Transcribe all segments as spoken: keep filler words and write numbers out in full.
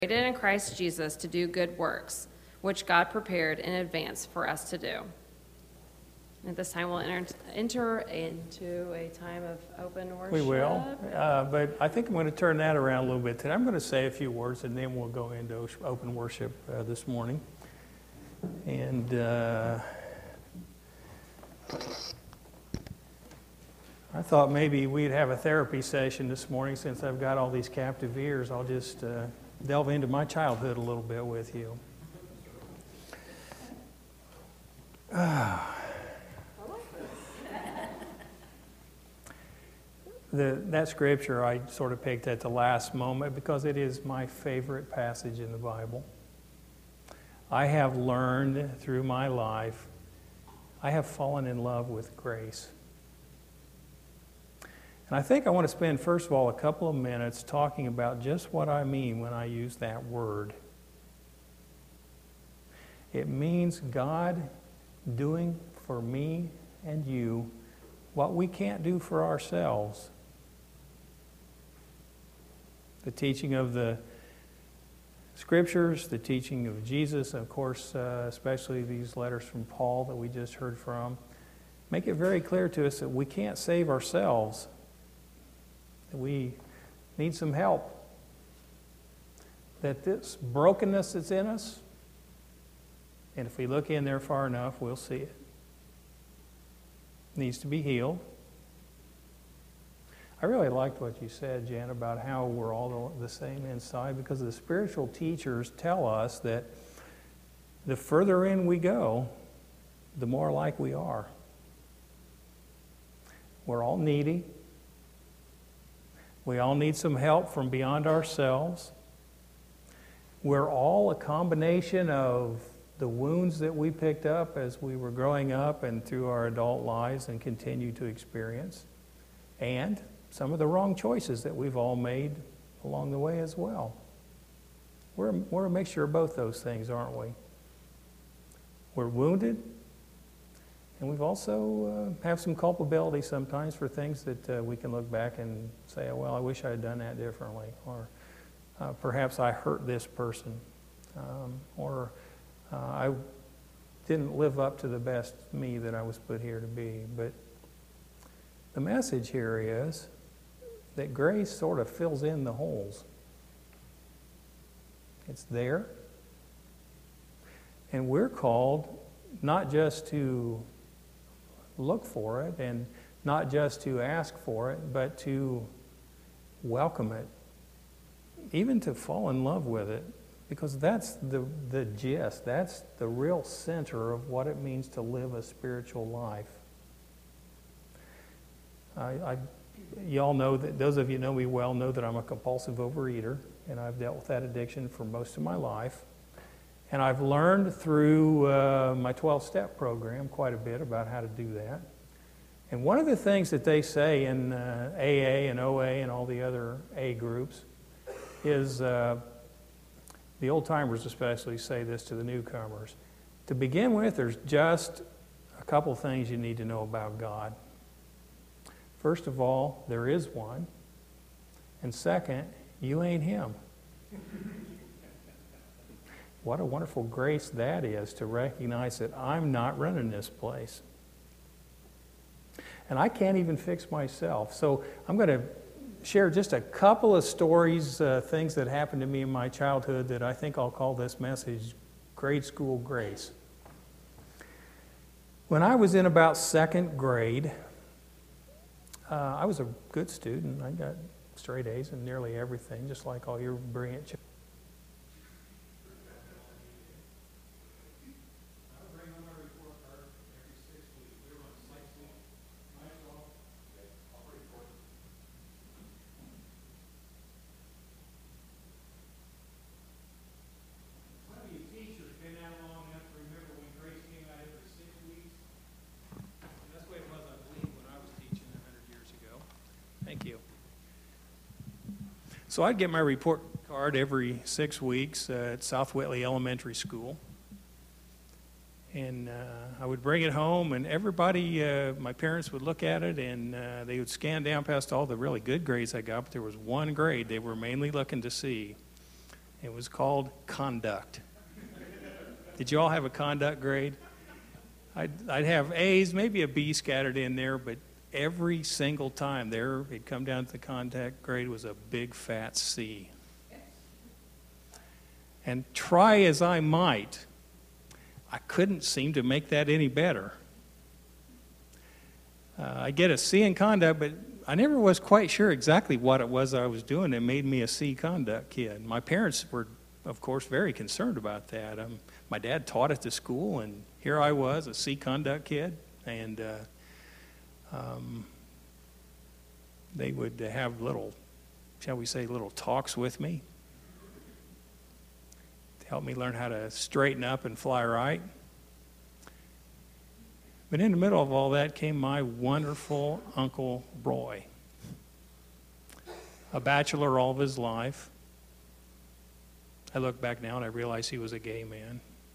created in Christ Jesus to do good works, which God prepared in advance for us to do. At this time, we'll enter, enter into a time of open worship. We will, uh, but I think I'm going to turn that around a little bit today. I'm going to say a few words, and then we'll go into open worship uh, this morning. And uh, I thought maybe we'd have a therapy session this morning. Since I've got all these captive ears, I'll just uh, delve into my childhood a little bit with you. Ah. The, that scripture I sort of picked at the last moment because it is my favorite passage in the Bible. I have learned through my life, I have fallen in love with grace. And I think I want to spend, first of all, a couple of minutes talking about just what I mean when I use that word. It means God doing for me and you what we can't do for ourselves. The teaching of the Scriptures, the teaching of Jesus, of course, uh, especially these letters from Paul that we just heard from, make it very clear to us that we can't save ourselves, that we need some help, that this brokenness that's in us, and if we look in there far enough, we'll see it, needs to be healed. I really liked what you said, Jen, about how we're all the same inside, because the spiritual teachers tell us that the further in we go, the more like we are. We're all needy. We all need some help from beyond ourselves. We're all a combination of the wounds that we picked up as we were growing up and through our adult lives and continue to experience, and some of the wrong choices that we've all made along the way as well. We're, we're a mixture of both those things, aren't we? We're wounded, and we've also uh, have some culpability sometimes for things that uh, we can look back and say, oh, well, I wish I had done that differently, or uh, perhaps I hurt this person, um, or uh, I didn't live up to the best me that I was put here to be. But the message here is that grace sort of fills in the holes. It's there. And we're called not just to look for it and not just to ask for it, but to welcome it, even to fall in love with it, because that's the, the gist, that's the real center of what it means to live a spiritual life. I, I, you all know that, those of you who know me well know that I'm a compulsive overeater, and I've dealt with that addiction for most of my life. And I've learned through uh, my twelve-step program quite a bit about how to do that. And one of the things that they say in uh, A A and O A and all the other A groups is, uh, the old-timers especially say this to the newcomers. To begin with, there's just a couple things you need to know about God. First of all, there is one. And second, you ain't him. What a wonderful grace that is to recognize that I'm not running this place. And I can't even fix myself. So I'm going to share just a couple of stories, uh, things that happened to me in my childhood that I think I'll call this message Grade School Grace. When I was in about second grade, Uh, I was a good student. I got straight A's in nearly everything, just like all your brilliant children. So I'd get my report card every six weeks uh, at South Whitley Elementary School. And uh, I would bring it home, and everybody, uh, my parents would look at it, and uh, they would scan down past all the really good grades I got, but there was one grade they were mainly looking to see. It was called conduct. Did you all have a conduct grade? I'd, I'd have A's, maybe a B scattered in there, but every single time there, it'd come down to the conduct grade was a big fat C. And try as I might, I couldn't seem to make that any better. Uh, I get a C in conduct, but I never was quite sure exactly what it was I was doing that made me a C conduct kid. My parents were, of course, very concerned about that. Um, my dad taught at the school, and here I was, a C conduct kid, and uh, um, they would have little, shall we say, little talks with me to help me learn how to straighten up and fly right. But in the middle of all that came my wonderful Uncle Roy, a bachelor all of his life. I look back now and I realize he was a gay man.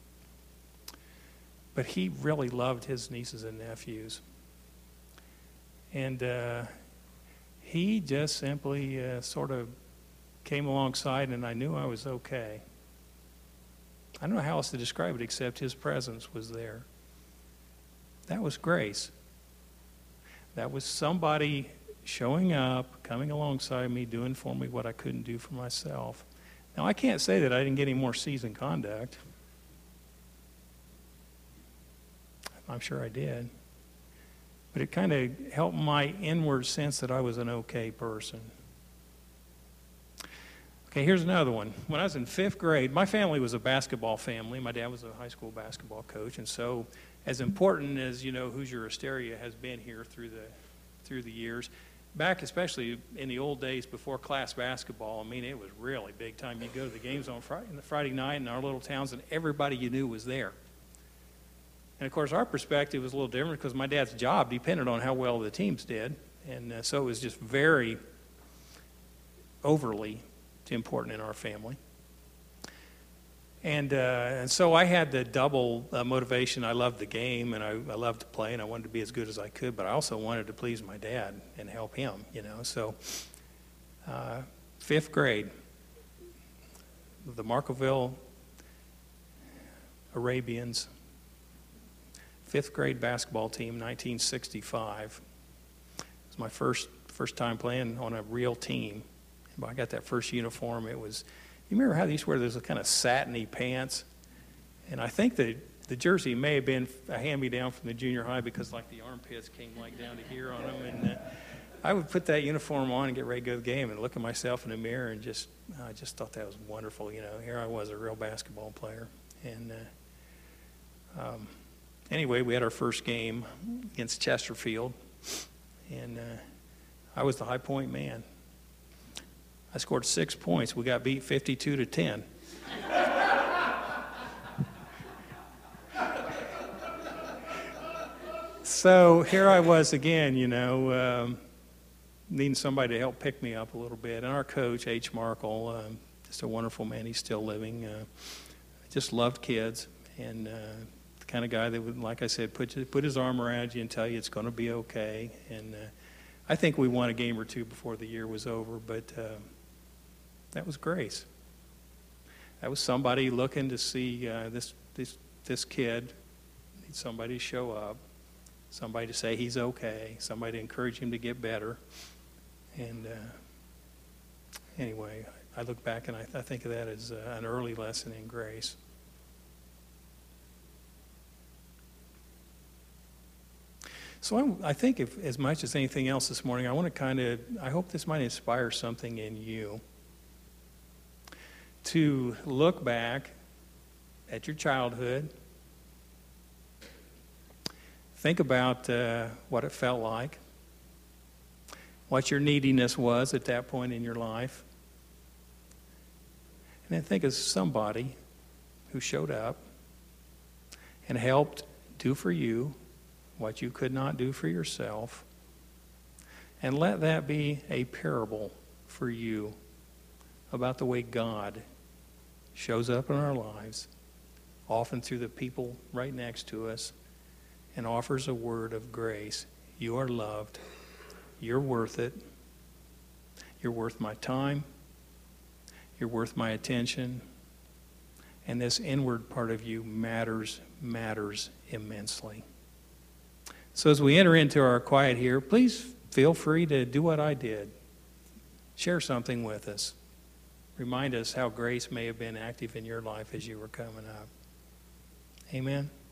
But he really loved his nieces and nephews. And uh, he just simply uh, sort of came alongside, and I knew I was okay. I don't know how else to describe it except his presence was there. That was grace. That was somebody showing up, coming alongside me, doing for me what I couldn't do for myself. Now, I can't say that I didn't get any more C's in conduct. I'm sure I did. But it kind of helped my inward sense that I was an okay person. Okay, here's another one. When I was in fifth grade, my family was a basketball family. My dad was a high school basketball coach, and so as important as, you know, Hoosier Hysteria has been here through the through the years, back especially in the old days before class basketball, I mean, it was really big time. You go to the games on Friday, the Friday night in our little towns, and everybody you knew was there. And, of course, our perspective was a little different because my dad's job depended on how well the teams did, and uh, so it was just very overly important in our family. And, uh, and so I had the double uh, motivation. I loved the game, and I, I loved to play, and I wanted to be as good as I could, but I also wanted to please my dad and help him, you know. So uh, fifth grade, the Markville Arabians, fifth grade basketball team, nineteen sixty-five. It was my first first time playing on a real team. When I got that first uniform, it was, you remember how they used to wear those kind of satiny pants? And I think that the jersey may have been a hand-me-down from the junior high because, like, the armpits came, like, down to here on them. And uh, I would put that uniform on and get ready to go to the game and look at myself in the mirror and just, I just thought that was wonderful. You know, here I was, a real basketball player. And uh, um, anyway, we had our first game against Chesterfield, and uh, I was the high point man. I scored six points. We got beat fifty-two to ten. So here I was again, you know, um, needing somebody to help pick me up a little bit. And our coach, H. Markle, um, just a wonderful man. He's still living. Uh, just loved kids, and uh, the kind of guy that would, like I said, put put his arm around you and tell you it's going to be okay. And uh, I think we won a game or two before the year was over, but uh, that was grace. That was somebody looking to see uh, this this this kid need somebody to show up, somebody to say he's okay, somebody to encourage him to get better. And uh, anyway, I look back and I, I think of that as uh, an early lesson in grace. So I'm, I think if, as much as anything else this morning, I want to kind of, I hope this might inspire something in you to look back at your childhood, think about uh, what it felt like, what your neediness was at that point in your life, and then think of somebody who showed up and helped do for you what you could not do for yourself, and let that be a parable for you about the way God shows up in our lives, often through the people right next to us, and offers a word of grace. You are loved. You're worth it. You're worth my time. You're worth my attention. And this inward part of you matters, matters immensely. So as we enter into our quiet here, please feel free to do what I did. Share something with us. Remind us how grace may have been active in your life as you were coming up. Amen.